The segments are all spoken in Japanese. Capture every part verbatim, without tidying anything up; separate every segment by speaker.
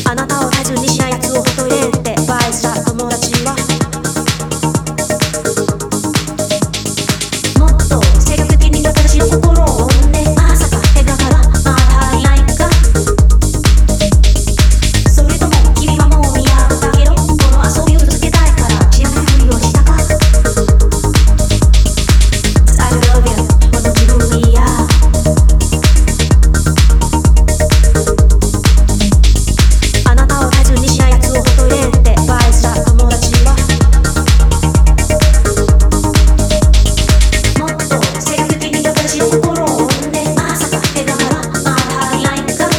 Speaker 1: あなたを大切にしないやつをほっといてってバイスした友達はもっと積極的に私の心を追んでまさか手だからまだ足りないかそれとも君はもう見合ったけどこの遊びを続けたいから知らないふりをしたか I love you この自分にやあなたを大切にしないやつをほっといてってバイスした友達はもっと積極的に私の心を追んでまさか手だからまだ足りないか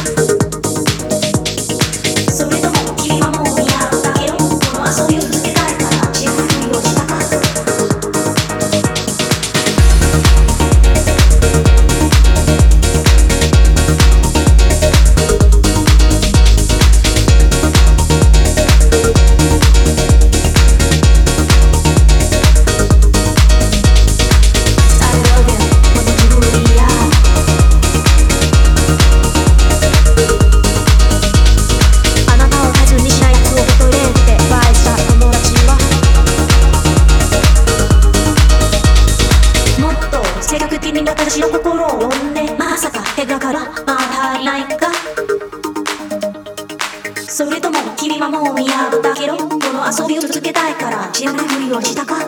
Speaker 1: それとも君はもう見合ったけどこの遊びを続けたいから知らないふりをしたかあなたを大切にしないやつをほっといてってバイスした友達はもっと積極的に私の心を追んでまさか手だからまだ足りないかそれとも君はもう見合ったけどこの遊びを続けたいから知らないふりをしたか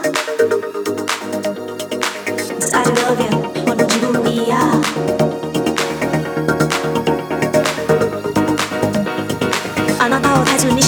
Speaker 1: I love you この自分にやあなたを大切に